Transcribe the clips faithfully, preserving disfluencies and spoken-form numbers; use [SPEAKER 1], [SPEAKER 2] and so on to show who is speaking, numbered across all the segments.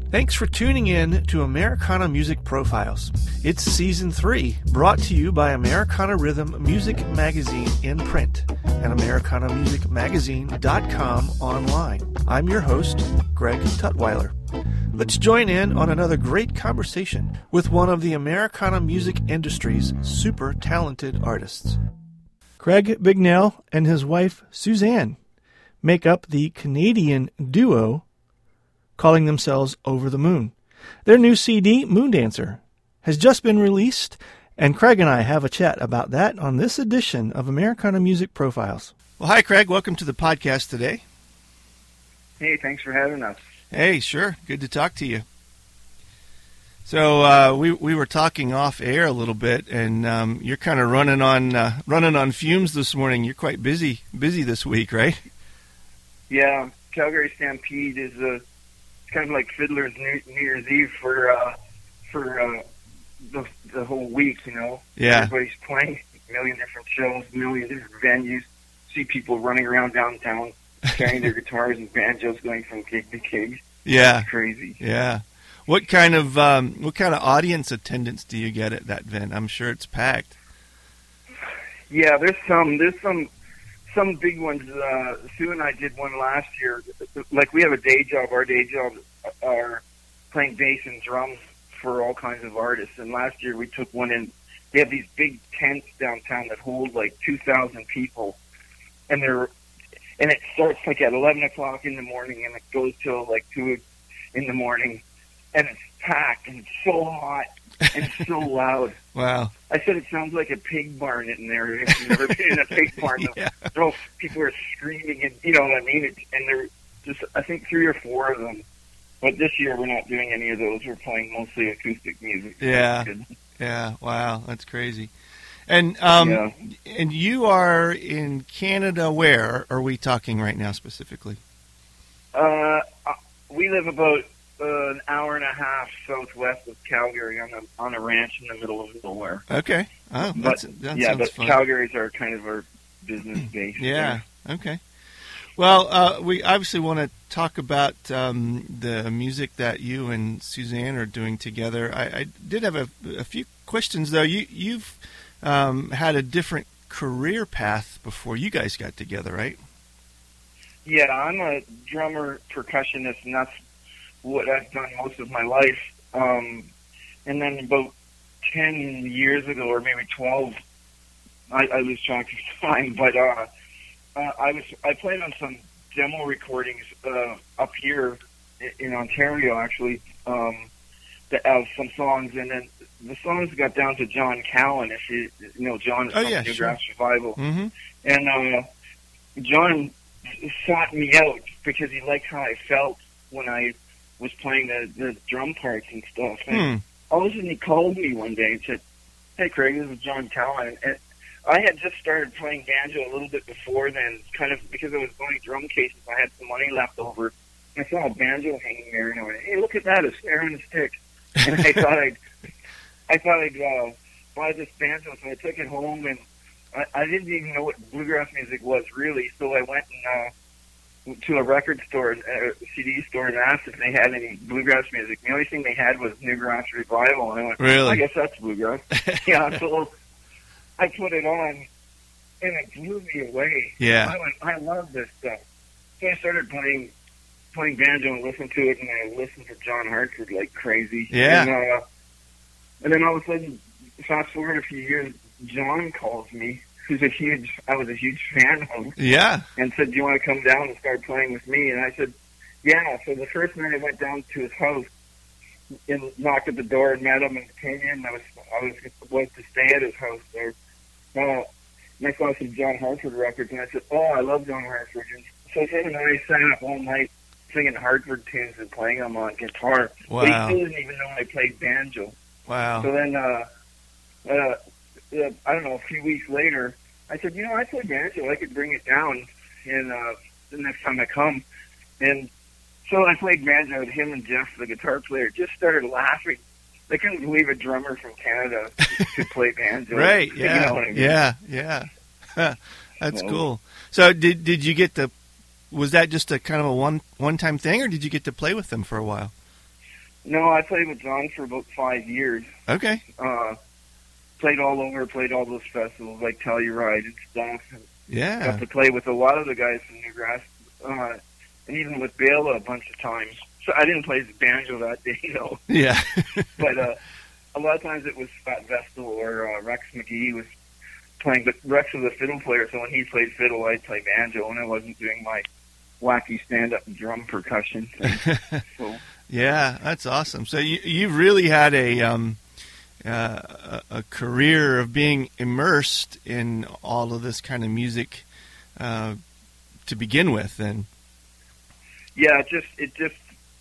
[SPEAKER 1] Thanks for tuning in to Americana Music Profiles. It's Season three, brought to you by Americana Rhythm Music Magazine in print and Americana Music Magazine dot com online. I'm your host, Greg Tutwiler. Let's join in on another great conversation with one of the Americana music industry's super talented artists. Craig Bignell and his wife, Suzanne, make up the Canadian duo calling themselves Over the Moon. Their new C D, Moondancer, has just been released, and Craig and I have a chat about that on this edition of Americana Music Profiles. Well, hi, Craig. Welcome to the podcast today.
[SPEAKER 2] Hey, thanks for having us.
[SPEAKER 1] Hey, sure. Good to talk to you. So uh, we we were talking off air a little bit, and um, you're kind of running on uh, running on fumes this morning. You're quite busy busy this week, right?
[SPEAKER 2] Yeah, Calgary Stampede is a kind of like Fiddler's New, New Year's Eve for uh, for uh, the the whole week. You know,
[SPEAKER 1] yeah.
[SPEAKER 2] Everybody's playing a million different shows, a million different venues. See people running around downtown carrying their guitars and banjos, going from gig to gig.
[SPEAKER 1] Yeah,
[SPEAKER 2] it's crazy.
[SPEAKER 1] Yeah. What kind of um, what kind of audience attendance do you get at that event? I'm sure it's packed.
[SPEAKER 2] Yeah, there's some there's some some big ones. Uh, Sue and I did one last year. Like, we have a day job. Our day jobs are playing bass and drums for all kinds of artists. And last year we took one in. They have these big tents downtown that hold like two thousand people, and they're and it starts like at eleven o'clock in the morning, and it goes till like two in the morning. And it's packed, and it's so hot, and it's so loud.
[SPEAKER 1] Wow.
[SPEAKER 2] I said it sounds like a pig barn in there. If you've never been in a pig barn, yeah. Those people are screaming, and you know what I mean? It, and they're just, I think, three or four of them. But this year we're not doing any of those. We're playing mostly acoustic music.
[SPEAKER 1] Yeah. Yeah. Wow. That's crazy. And um, yeah. and you are in Canada. Where are we talking right now specifically?
[SPEAKER 2] Uh, we live about Uh, an hour and a half southwest of Calgary on a on a ranch in the middle of nowhere.
[SPEAKER 1] Okay. Oh,
[SPEAKER 2] but
[SPEAKER 1] that
[SPEAKER 2] yeah,
[SPEAKER 1] sounds
[SPEAKER 2] but
[SPEAKER 1] fun.
[SPEAKER 2] Calgary's our kind of our business base.
[SPEAKER 1] Yeah.
[SPEAKER 2] There.
[SPEAKER 1] Okay. Well, uh, we obviously want to talk about um, the music that you and Suzanne are doing together. I, I did have a, a few questions though. You you've um, had a different career path before you guys got together, right?
[SPEAKER 2] Yeah, I'm a drummer, percussionist, and that's what I've done most of my life. Um, and then about ten years ago, or maybe twelve, I, I lose track of time, but uh, uh, I was I played on some demo recordings uh, up here in Ontario, actually, um, that, of some songs, and then the songs got down to John Cowan, if you, you know John
[SPEAKER 1] oh,
[SPEAKER 2] from
[SPEAKER 1] yeah,
[SPEAKER 2] Newgrass
[SPEAKER 1] sure.
[SPEAKER 2] Revival.
[SPEAKER 1] Mm-hmm.
[SPEAKER 2] And uh, John sought me out because he liked how I felt when I was playing the, the drum parts and stuff. And
[SPEAKER 1] hmm.
[SPEAKER 2] all of a sudden he called me one day and said, "Hey, Craig, this is John Cowan." And I had just started playing banjo a little bit before then, kind of because I was going drum cases. I had some money left over. I saw a banjo hanging there, and I went, "Hey, look at that, a snare and a stick." And I thought I'd, I thought I'd uh, buy this banjo, so I took it home, and I, I didn't even know what bluegrass music was, really, so I went and uh, to a record store, a C D store, and asked if they had any bluegrass music. The only thing they had was Newgrass Revival, and I went,
[SPEAKER 1] really?
[SPEAKER 2] I guess that's bluegrass. Yeah, so I put it on, and it blew me away.
[SPEAKER 1] Yeah.
[SPEAKER 2] I went, I love this stuff. So I started playing playing banjo and listened to it, and I listened to John Hartford like crazy.
[SPEAKER 1] Yeah.
[SPEAKER 2] And, uh, and then all of a sudden, fast forward a few years, John calls me. Who's a huge, I was a huge fan of.
[SPEAKER 1] Yeah.
[SPEAKER 2] And said, "Do you want to come down and start playing with me?" And I said, "Yeah." So the first night I went down to his house and knocked at the door and met him and came in. I was I was was to stay at his house there. Uh, and I saw some John Hartford records, and I said, "Oh, I love John Hartford." And so him and I sat up all night singing Hartford tunes and playing them on guitar.
[SPEAKER 1] Wow.
[SPEAKER 2] But he still didn't even know I played banjo.
[SPEAKER 1] Wow.
[SPEAKER 2] So then, uh, uh, uh, I don't know, a few weeks later, I said, "You know, I play banjo. I could bring it down and uh, the next time I come." And so I played banjo, and him and Jeff, the guitar player, just started laughing. They couldn't believe a drummer from Canada could play banjo.
[SPEAKER 1] Right, yeah,
[SPEAKER 2] you know what I mean?
[SPEAKER 1] yeah, yeah. That's
[SPEAKER 2] well,
[SPEAKER 1] cool. So did did you get to, was that just a kind of a one, one-time thing, or did you get to play with them for a while?
[SPEAKER 2] No, I played with John for about five years.
[SPEAKER 1] Okay.
[SPEAKER 2] Uh, played all over, played all those festivals like Telluride and stuff. And
[SPEAKER 1] Yeah.
[SPEAKER 2] got to play with a lot of the guys from Newgrass, uh, and even with Bela a bunch of times. So I didn't play the banjo that day, though.
[SPEAKER 1] Yeah.
[SPEAKER 2] But uh, a lot of times it was Scott Vestal or uh, Rex McGee was playing. But Rex was a fiddle player, so when he played fiddle, I'd play banjo, and I wasn't doing my wacky stand-up drum percussion thing. So.
[SPEAKER 1] Yeah, that's awesome. So you you've really had a um, uh, a, a career of being immersed in all of this kind of music uh, to begin with, then.
[SPEAKER 2] Yeah, it just it just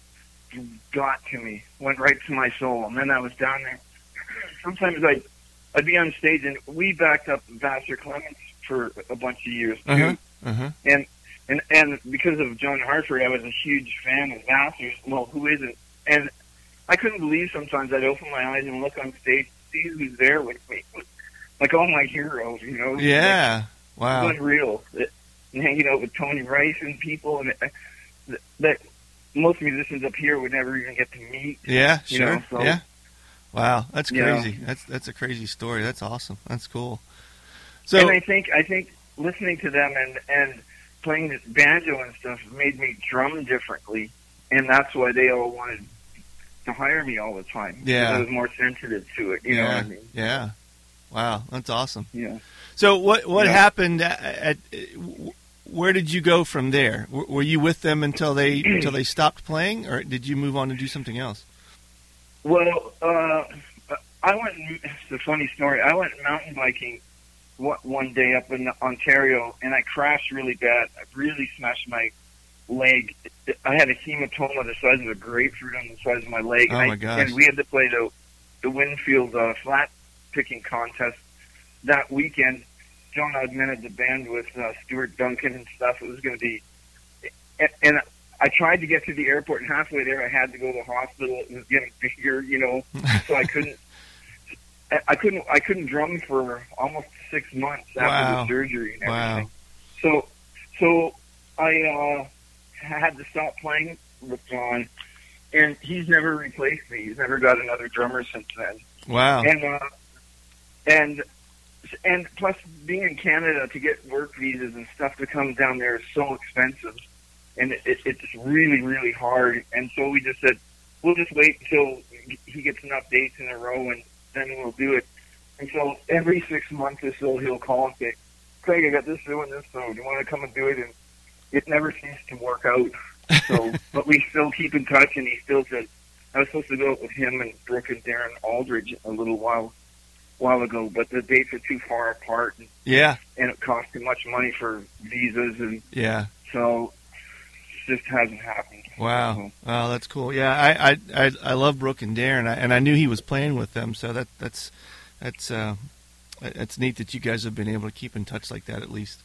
[SPEAKER 2] got to me, went right to my soul, and then I was down there. Sometimes I'd I'd be on stage, and we backed up Vassar Clements for a bunch of years too,
[SPEAKER 1] Uh-huh. Uh-huh.
[SPEAKER 2] and. And and because of John Hartford, I was a huge fan of Vassar's. Well, who isn't? And I couldn't believe sometimes I'd open my eyes and look on stage, see who's there with me, like all my heroes, you know?
[SPEAKER 1] Yeah.
[SPEAKER 2] Like,
[SPEAKER 1] Wow.
[SPEAKER 2] it was unreal. And hanging out with Tony Rice and people, and uh, that most musicians up here would never even get to meet.
[SPEAKER 1] Yeah.
[SPEAKER 2] You
[SPEAKER 1] Sure.
[SPEAKER 2] know, so-
[SPEAKER 1] Yeah. Wow. That's
[SPEAKER 2] Yeah.
[SPEAKER 1] crazy. That's that's a crazy story. That's awesome. That's cool. So.
[SPEAKER 2] and I think I think listening to them and and playing this banjo and stuff made me drum differently, and that's why they all wanted to hire me all the time.
[SPEAKER 1] Yeah.
[SPEAKER 2] I was more sensitive to it. You know
[SPEAKER 1] yeah.
[SPEAKER 2] what I mean?
[SPEAKER 1] Yeah. Wow. That's awesome.
[SPEAKER 2] Yeah.
[SPEAKER 1] So what what
[SPEAKER 2] Yeah.
[SPEAKER 1] happened at, at where did you go from there? W- Were you with them until they until they stopped playing, or did you move on and do something else?
[SPEAKER 2] Well, uh, I went. It's a funny story. I went mountain biking one day up in Ontario, and I crashed really bad. I really smashed my leg. I had a hematoma the size of a grapefruit on the size of my leg.
[SPEAKER 1] Oh,
[SPEAKER 2] and
[SPEAKER 1] my
[SPEAKER 2] I,
[SPEAKER 1] gosh.
[SPEAKER 2] And we had to play the the Winfield uh, flat picking contest that weekend. John augmented the band with uh, Stuart Duncan and stuff. It was going to be, and, and I tried to get to the airport, and halfway there, I had to go to the hospital. It was getting bigger, you know, so I couldn't. I couldn't. I couldn't drum for almost six months after
[SPEAKER 1] Wow.
[SPEAKER 2] the surgery and
[SPEAKER 1] Wow.
[SPEAKER 2] everything. So, so I uh, had to stop playing with John, and he's never replaced me. He's never got another drummer since then.
[SPEAKER 1] Wow.
[SPEAKER 2] And uh, and and plus, being in Canada to get work visas and stuff to come down there is so expensive, and it, it, it's really, really hard. And so we just said, we'll just wait until he gets enough dates in a row, and then we'll do it. And so every six months or so, he'll call and say, Craig, I got this doing this, so do you want to come and do it? And it never seems to work out. So, but we still keep in touch, and he still said, I was supposed to go out with him and Brooke and Darren Aldridge a little while while ago, but the dates are too far apart, and,
[SPEAKER 1] Yeah.
[SPEAKER 2] and it costs too much money for visas, and
[SPEAKER 1] Yeah.
[SPEAKER 2] so it just hasn't happened.
[SPEAKER 1] Wow.
[SPEAKER 2] So,
[SPEAKER 1] Wow, that's cool. Yeah, I I I, I love Brooke and Darren, I, and I knew he was playing with them, so that that's that's uh, it's neat that you guys have been able to keep in touch like that at least.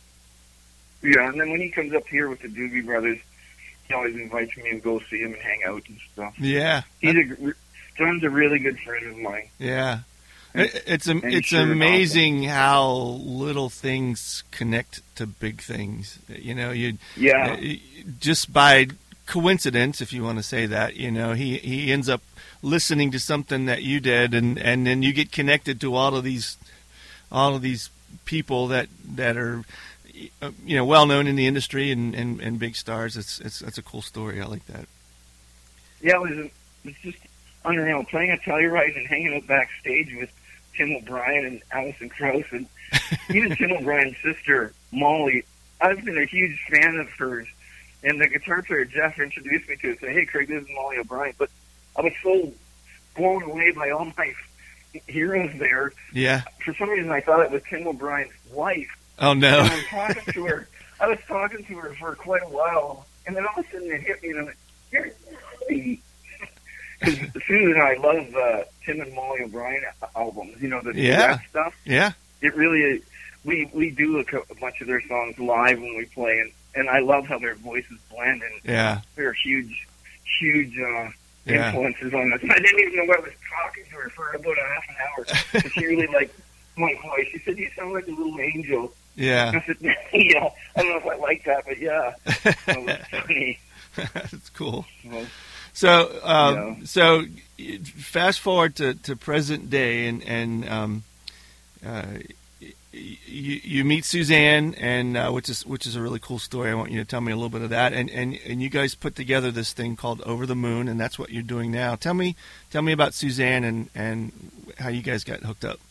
[SPEAKER 2] yeah, and then when he comes up here with the Doobie Brothers, he always invites me to go see him and hang out and stuff.
[SPEAKER 1] Yeah.
[SPEAKER 2] He's a John's a really good friend of mine.
[SPEAKER 1] Yeah.
[SPEAKER 2] And-
[SPEAKER 1] It- It's am-
[SPEAKER 2] and
[SPEAKER 1] it's
[SPEAKER 2] sure enough,
[SPEAKER 1] amazing how little things connect to big things. You know, you
[SPEAKER 2] Yeah,
[SPEAKER 1] uh, just by coincidence, if you want to say that, you know, he, he ends up listening to something that you did, and, and then you get connected to all of these all of these people that that are uh, you know well known in the industry and, and, and big stars. It's it's that's a cool story. I like that.
[SPEAKER 2] yeah, it was, it was just unreal. Playing at Telluride and hanging out backstage with Tim O'Brien and Alison Krauss, and even Tim O'Brien's sister, Molly. I've been a huge fan of hers. And the guitar player, Jeff, introduced me to it, saying, hey, Craig, this is Molly O'Brien. But I was so blown away by all my heroes there.
[SPEAKER 1] Yeah.
[SPEAKER 2] For some reason, I thought it was Tim O'Brien's wife.
[SPEAKER 1] Oh
[SPEAKER 2] And
[SPEAKER 1] no.
[SPEAKER 2] I was talking to her. I was talking to her for quite a while, and then all of a sudden it hit me, and I'm like, "You're Molly." Because Susan and I love uh, Tim and Molly O'Brien albums. You know, the
[SPEAKER 1] Yeah.
[SPEAKER 2] duet stuff.
[SPEAKER 1] Yeah.
[SPEAKER 2] It really, we we do a, co- a bunch of their songs live when we play, and and I love how their voices blend, and
[SPEAKER 1] Yeah.
[SPEAKER 2] they're huge, huge uh,
[SPEAKER 1] Yeah.
[SPEAKER 2] influences on us. I didn't even know I was talking to her for about a half an hour. But she really liked my voice. She said, "You sound like a little angel."
[SPEAKER 1] Yeah.
[SPEAKER 2] I said, "Yeah, I don't know if I like that, but yeah." So it's funny.
[SPEAKER 1] That's cool.
[SPEAKER 2] So,
[SPEAKER 1] So, um,
[SPEAKER 2] Yeah.
[SPEAKER 1] so fast forward to, to present day, and and um, uh, you you meet Suzanne, and uh, which is which is a really cool story. I want you to tell me a little bit of that, and and and you guys put together this thing called Over the Moon, and that's what you're doing now. Tell me tell me about Suzanne and and how you guys got hooked up.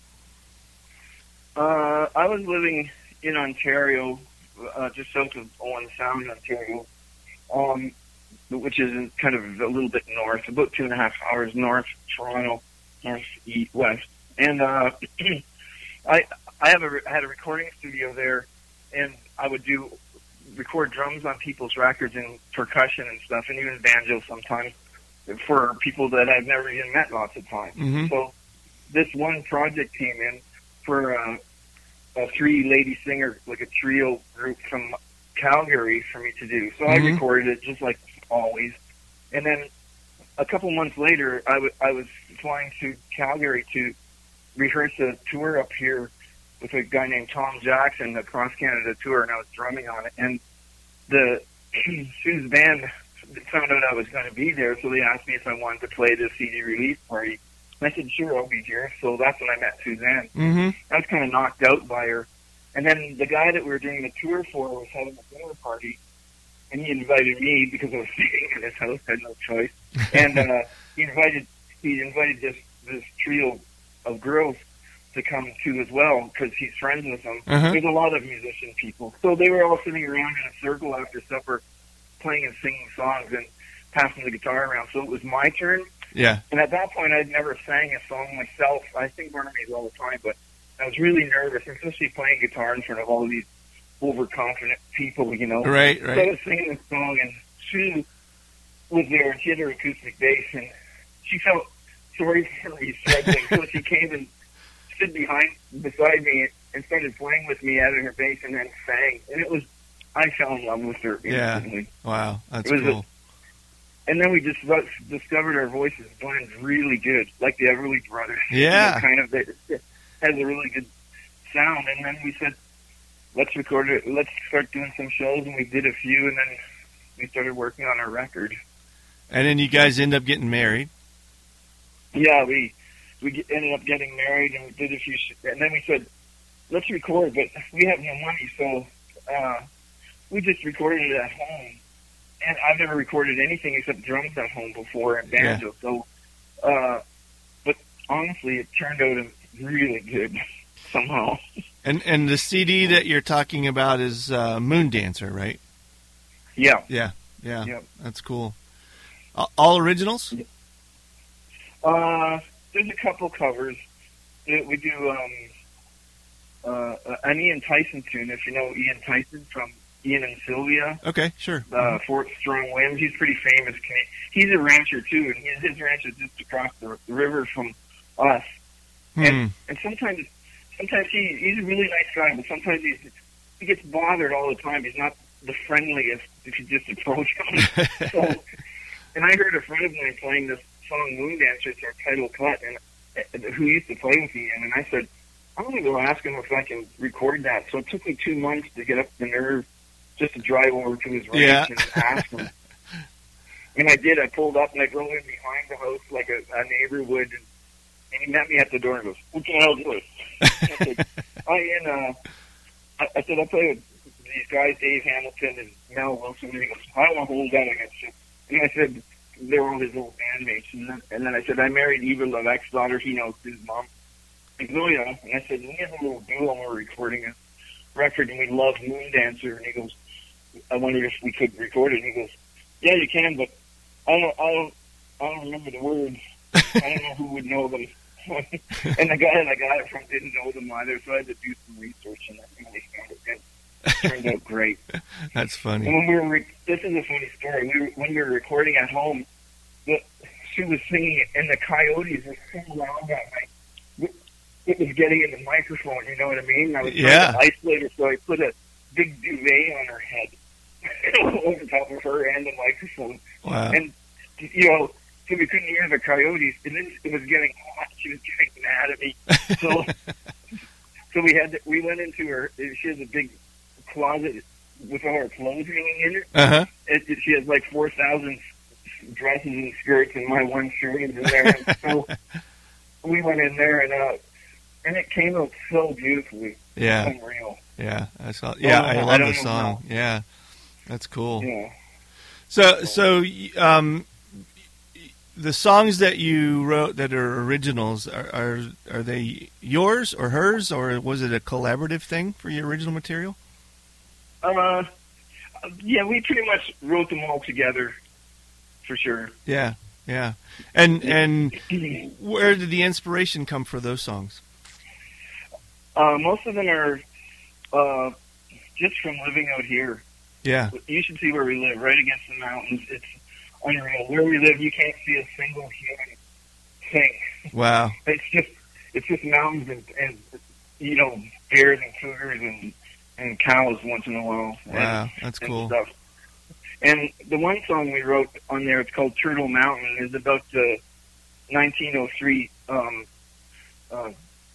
[SPEAKER 2] Uh, I was living in Ontario, uh, just south of Owen Sound, Ontario, um, which is in kind of a little bit north, about two and a half hours north of Toronto, north east west. And uh, I I have a I had a recording studio there, and I would do record drums on people's records and percussion and stuff, and even banjo sometimes for people that I've never even met lots of times.
[SPEAKER 1] Mm-hmm.
[SPEAKER 2] So this one project came in for uh, a three-lady singer, like a trio group from Calgary for me to do. So
[SPEAKER 1] Mm-hmm.
[SPEAKER 2] I recorded it just like always. And then a couple months later, I, w- I was flying to Calgary to rehearse a tour up here with a guy named Tom Jackson, the Cross Canada tour, and I was drumming on it. And the Sue's band found out I was going to be there, so they asked me if I wanted to play the C D release party. And I said, sure, I'll be here. So that's when I met Suzanne.
[SPEAKER 1] Mm-hmm.
[SPEAKER 2] I was kind of knocked out by her. And then the guy that we were doing the tour for was having a dinner party, and he invited me because I was staying in his house. I had no choice. And uh, he invited he invited this this trio of girls to come too as well because he's friends with them.
[SPEAKER 1] Uh-huh.
[SPEAKER 2] There's a lot of musician people, so they were all sitting around in a circle after supper, playing and singing songs and passing the guitar around. So it was my turn.
[SPEAKER 1] Yeah.
[SPEAKER 2] And at that point, I'd never sang a song myself. I sing Barnabas all the time, but I was really nervous, especially playing guitar in front of all these overconfident people, you know.
[SPEAKER 1] Right,
[SPEAKER 2] So I
[SPEAKER 1] right.
[SPEAKER 2] was singing this song, and she was there, and she had her acoustic bass, and she felt sorry for me struggling, so she came and stood behind, beside me, and started playing with me out of her bass, and then sang. And it was, I fell in love with her
[SPEAKER 1] Yeah.
[SPEAKER 2] instantly.
[SPEAKER 1] Wow, that's
[SPEAKER 2] It was
[SPEAKER 1] cool.
[SPEAKER 2] a- And then we just got- discovered our voices blend really good, like the Everly Brothers.
[SPEAKER 1] Yeah.
[SPEAKER 2] You know, kind of, it, it has a really good sound. And then we said, let's record it, let's start doing some shows, and we did a few, and then we started working on our record.
[SPEAKER 1] And then you guys end up getting married.
[SPEAKER 2] Yeah, we we get, ended up getting married, and we did a few, sh- and then we said, let's record, but we have no money, so uh, we just recorded it at home. And I've never recorded anything except drums at home before and banjo.
[SPEAKER 1] Yeah.
[SPEAKER 2] So, uh, but honestly, it turned out really good somehow.
[SPEAKER 1] And and the C D that you're talking about is uh, Moon Dancer, right?
[SPEAKER 2] Yeah.
[SPEAKER 1] Yeah, yeah.
[SPEAKER 2] Yep.
[SPEAKER 1] That's cool. All, all originals?
[SPEAKER 2] Uh, there's a couple covers. We we do um, uh, an Ian Tyson tune, if you know Ian Tyson from Ian and Sylvia.
[SPEAKER 1] Okay, sure.
[SPEAKER 2] Uh, Fort Strong Winds. He's pretty famous. He's a rancher too, and his, his ranch is just across the, the river from us.
[SPEAKER 1] Hmm.
[SPEAKER 2] And, and sometimes, sometimes he he's a really nice guy, but sometimes he's he gets bothered all the time. He's not the friendliest if you just approach him. So, and I heard a friend of mine playing this song Moon Dancer, it's our title cut, and uh, who used to play with me, and, and I said, I'm going to go ask him if I can record that. So it took me two months to get up the nerve just to drive over to his ranch
[SPEAKER 1] Yeah.
[SPEAKER 2] and ask him. And I did. I pulled up and I drove in behind the house like a, a neighbor would, and, and he met me at the door and goes, "What can I help you with?" I said, "I in, uh, I, I said I play with these guys, Dave Hamilton and Mel Wilson." And he goes, "I don't want to hold that against you." And I said, "They're all his old bandmates." And then, and then I said, "I married Eva Levesque's daughter. He knows his mom." He goes, "Oh yeah." And I said, "We have a little duo and we're recording a record, and we love Moon Dancer." And he goes, "I wondered if we could record it." And he goes, "Yeah, you can, but I don't, I don't, I don't remember the words. I don't know who would know them." And the guy that I got it from didn't know them either, so I had to do some research, and I really found it. It turned out great.
[SPEAKER 1] That's
[SPEAKER 2] And
[SPEAKER 1] funny.
[SPEAKER 2] when we were, re- this is a funny story. We were, when we were recording at home, the, she was singing it, and the coyotes were so loud that night. It was getting in the microphone, you know what I mean? I was trying
[SPEAKER 1] Yeah.
[SPEAKER 2] to isolate her, so I put a big duvet on her head over top of her and the microphone.
[SPEAKER 1] Wow.
[SPEAKER 2] And, you know, so we couldn't hear the coyotes, and then it was getting hot. She was getting mad at me. So, so we had to, we went into her. She has a big closet with all her clothes hanging in it.
[SPEAKER 1] Uh-huh.
[SPEAKER 2] It, it, she has like four thousand dresses and skirts and my one shirt in there. And so we went in there, and uh, and it came out so beautifully.
[SPEAKER 1] Yeah.
[SPEAKER 2] It's unreal.
[SPEAKER 1] Yeah, I saw. Yeah, I, I love I the song. Know. Yeah, that's cool.
[SPEAKER 2] Yeah.
[SPEAKER 1] So, so um, the songs that you wrote that are originals are, are are they yours or hers, or was it a collaborative thing for your original material?
[SPEAKER 2] Uh, yeah, we pretty much wrote them all together, for sure.
[SPEAKER 1] Yeah, yeah. And and where did the inspiration come for those songs?
[SPEAKER 2] Uh, most of them are uh, just from living out here.
[SPEAKER 1] Yeah.
[SPEAKER 2] You should see where we live, right against the mountains. It's unreal. Where we live, you can't see a single human thing.
[SPEAKER 1] Wow.
[SPEAKER 2] It's just it's just mountains and, and you know, bears and cougars and, and cows once in a while.
[SPEAKER 1] Wow,
[SPEAKER 2] and,
[SPEAKER 1] that's
[SPEAKER 2] and
[SPEAKER 1] cool.
[SPEAKER 2] Stuff. And the one song we wrote on there, it's called Turtle Mountain, is about the nineteen oh three um, uh,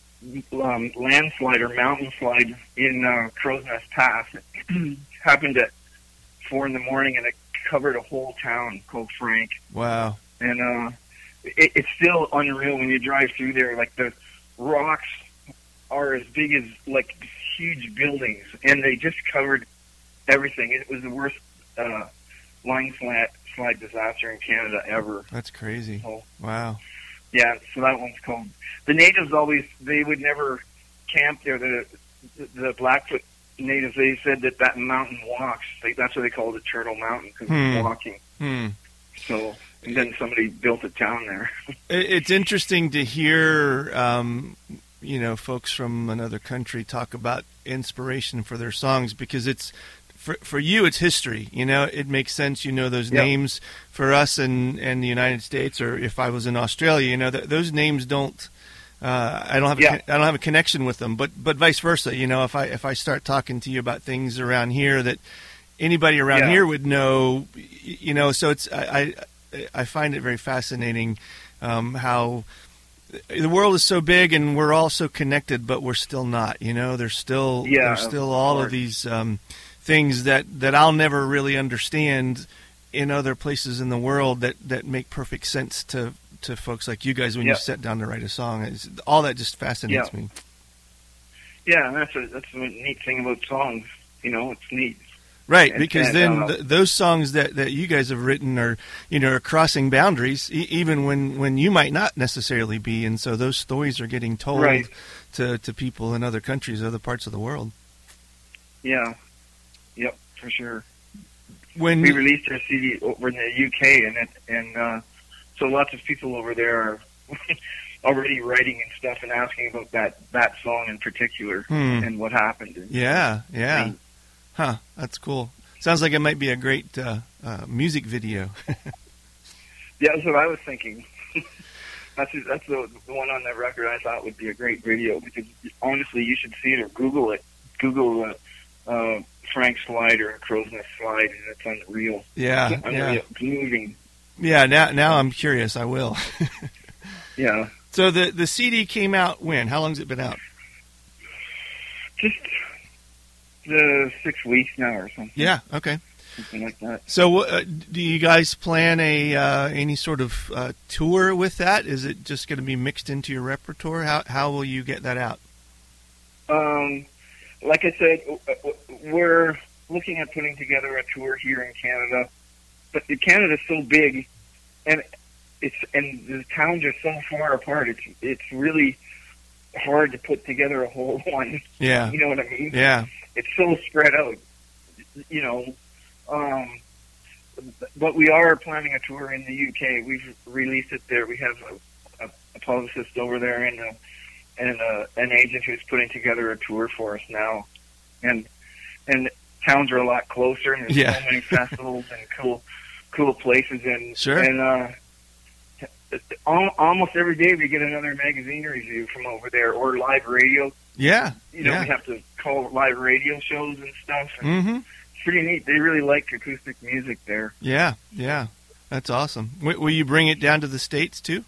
[SPEAKER 2] um, landslide or mountain slide in uh, Crow's Nest Pass. It happened at four in the morning, and it covered a whole town called Frank.
[SPEAKER 1] Wow.
[SPEAKER 2] And uh, it, it's still unreal when you drive through there. Like, the rocks are as big as, like, huge buildings, and they just covered everything. It was the worst uh, line slide, slide disaster in Canada ever.
[SPEAKER 1] That's crazy.
[SPEAKER 2] So,
[SPEAKER 1] wow.
[SPEAKER 2] Yeah, so that one's called... The natives always, they would never camp there. The, the, the Blackfoot natives, they said that that mountain walks. They, that's why they called it Turtle Mountain, because
[SPEAKER 1] hmm.
[SPEAKER 2] it's walking.
[SPEAKER 1] Hmm.
[SPEAKER 2] So, and then somebody built a town there.
[SPEAKER 1] It's interesting to hear, um, you know, folks from another country talk about inspiration for their songs, because it's, for for you, it's history. You know, it makes sense. You know those yep. names. For us in, in the United States, or if I was in Australia, you know, th- those names don't. Uh, I don't have a,
[SPEAKER 2] yeah.
[SPEAKER 1] I don't have a connection with them, but but vice versa. You know, if I if I start talking to you about things around here that anybody around
[SPEAKER 2] yeah.
[SPEAKER 1] here would know, you know, so it's I I, I find it very fascinating um, how the world is so big and we're all so connected, but we're still not. You know, there's still
[SPEAKER 2] yeah,
[SPEAKER 1] there's still all
[SPEAKER 2] course.
[SPEAKER 1] of these um, things that, that I'll never really understand in other places in the world that, that make perfect sense to. to folks like you guys when
[SPEAKER 2] yeah.
[SPEAKER 1] you sit down to write a song. It's, all that just fascinates
[SPEAKER 2] yeah.
[SPEAKER 1] me.
[SPEAKER 2] Yeah, that's a, that's the neat thing about songs. You know, it's neat.
[SPEAKER 1] Right,
[SPEAKER 2] and,
[SPEAKER 1] because
[SPEAKER 2] and,
[SPEAKER 1] then
[SPEAKER 2] uh,
[SPEAKER 1] th- those songs that, that you guys have written are, you know, are crossing boundaries, e- even when, when you might not necessarily be, and so those stories are getting told
[SPEAKER 2] right.
[SPEAKER 1] to, to people in other countries, other parts of the world.
[SPEAKER 2] Yeah, yep, for sure.
[SPEAKER 1] When
[SPEAKER 2] we released our C D over in the U K, and it, and uh, so lots of people over there are already writing and stuff and asking about that, that song in particular
[SPEAKER 1] hmm.
[SPEAKER 2] and what happened. And,
[SPEAKER 1] yeah, yeah.
[SPEAKER 2] I mean,
[SPEAKER 1] huh, that's cool. Sounds like it might be a great uh, uh, music video.
[SPEAKER 2] Yeah, that's what I was thinking. that's that's the, the one on that record I thought would be a great video, because honestly, you should see it or Google it. Google uh, uh, Frank Slide or Crow's Nest Slide, and it's unreal.
[SPEAKER 1] Yeah,
[SPEAKER 2] it's unreal.
[SPEAKER 1] yeah.
[SPEAKER 2] It's moving.
[SPEAKER 1] Yeah, now now I'm curious. I will.
[SPEAKER 2] Yeah.
[SPEAKER 1] So the the C D came out when? How long's it been out?
[SPEAKER 2] Just the six weeks now or something.
[SPEAKER 1] Yeah. Okay.
[SPEAKER 2] Something like that.
[SPEAKER 1] So, uh, do you guys plan a uh, any sort of uh, tour with that? Is it just going to be mixed into your repertoire? How how will you get that out?
[SPEAKER 2] Um, like I said, we're looking at putting together a tour here in Canada. But Canada's so big, and it's and the towns are so far apart. It's it's really hard to put together a whole one.
[SPEAKER 1] Yeah,
[SPEAKER 2] you know what I mean.
[SPEAKER 1] Yeah,
[SPEAKER 2] it's so spread out. You know, um, but we are planning a tour in the U K. We've released it there. We have a, a, a publicist over there and a, and a, an agent who's putting together a tour for us now, and and. Towns are a lot closer, and there's
[SPEAKER 1] yeah.
[SPEAKER 2] so many festivals and cool, cool places. And
[SPEAKER 1] sure.
[SPEAKER 2] and uh, almost every day we get another magazine review from over there, or live radio.
[SPEAKER 1] Yeah,
[SPEAKER 2] you know,
[SPEAKER 1] yeah.
[SPEAKER 2] we have to call live radio shows and stuff. And
[SPEAKER 1] mm-hmm.
[SPEAKER 2] It's pretty neat. They really like acoustic music there.
[SPEAKER 1] Yeah, yeah, that's awesome. W- will you bring it down to the States too?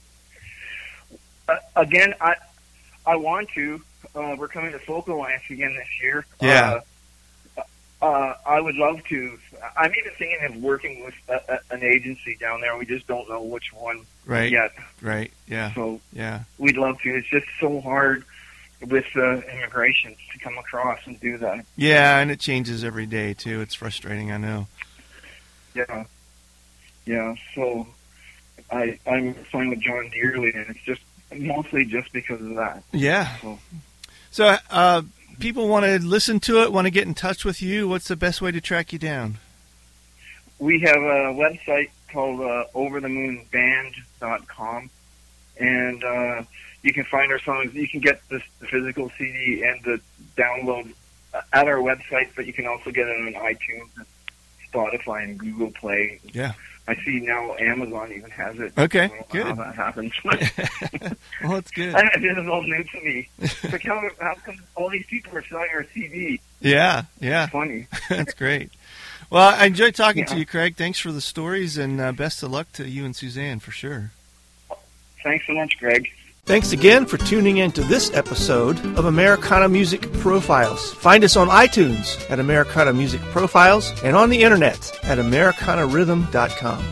[SPEAKER 2] Uh, again, I I want to. Uh, we're coming to Folk Alliance again this year.
[SPEAKER 1] Yeah.
[SPEAKER 2] Uh, Uh, I would love to. I'm even thinking of working with a, a, an agency down there. We just don't know which one
[SPEAKER 1] right.
[SPEAKER 2] yet.
[SPEAKER 1] Right. Yeah.
[SPEAKER 2] So
[SPEAKER 1] yeah,
[SPEAKER 2] we'd love to. It's just so hard with uh, immigration to come across and do that.
[SPEAKER 1] Yeah, and it changes every day too. It's frustrating, I know.
[SPEAKER 2] Yeah. Yeah. So I I'm fine with John dearly, and it's just mostly just because of that.
[SPEAKER 1] Yeah.
[SPEAKER 2] So,
[SPEAKER 1] so uh, people want to listen to it, want to get in touch with you. What's the best way to track you down?
[SPEAKER 2] we have a website called uh, over the moon band dot com, and uh, you can find our songs. You can get the, the physical C D and the download at our website, but you can also get it on iTunes, and Spotify, and Google Play.
[SPEAKER 1] Yeah.
[SPEAKER 2] I see now Amazon even has it.
[SPEAKER 1] Okay,
[SPEAKER 2] I don't know
[SPEAKER 1] good.
[SPEAKER 2] how that happens.
[SPEAKER 1] Well, that's good.
[SPEAKER 2] I, this is all new to me. It's like, how, how come all these people are selling our C D?
[SPEAKER 1] Yeah, yeah.
[SPEAKER 2] It's funny.
[SPEAKER 1] That's great. Well, I enjoyed talking
[SPEAKER 2] Yeah.
[SPEAKER 1] to you, Craig. Thanks for the stories, and uh, best of luck to you and Suzanne, for sure.
[SPEAKER 2] Thanks so much, Greg.
[SPEAKER 1] Thanks again for tuning in to this episode of Americana Music Profiles. Find us on iTunes at Americana Music Profiles and on the internet at Americana Rhythm dot com.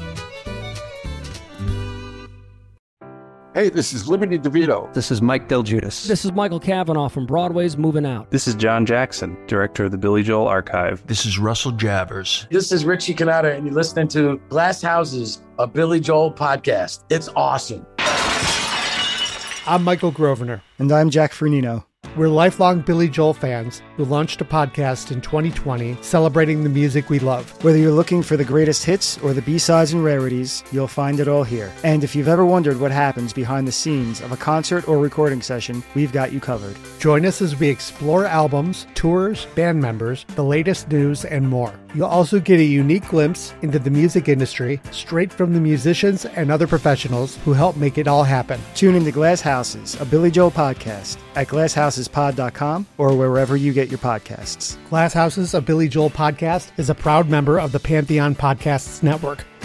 [SPEAKER 3] Hey, this is Liberty DeVito.
[SPEAKER 4] This is Mike Del Giudice.
[SPEAKER 5] This is Michael Cavanaugh from Broadway's Moving Out.
[SPEAKER 6] This is John Jackson, director of the Billy Joel Archive.
[SPEAKER 7] This is Russell Jabbers.
[SPEAKER 8] This is Richie Canada, and you're listening to Glass Houses, a Billy Joel podcast. It's awesome.
[SPEAKER 9] I'm Michael Grosvenor.
[SPEAKER 10] And I'm Jack Fernino.
[SPEAKER 9] We're lifelong Billy Joel fans who launched a podcast in twenty twenty celebrating the music we love.
[SPEAKER 10] Whether you're looking for the greatest hits or the B-sides and rarities, you'll find it all here. And if you've ever wondered what happens behind the scenes of a concert or recording session, we've got you covered.
[SPEAKER 9] Join us as we explore albums, tours, band members, the latest news, and more. You'll also get a unique glimpse into the music industry straight from the musicians and other professionals who help make it all happen.
[SPEAKER 10] Tune into Glass Houses, a Billy Joel podcast at glass houses pod dot com or wherever you get your podcasts.
[SPEAKER 9] Glass Houses, a Billy Joel podcast is a proud member of the Pantheon Podcasts Network.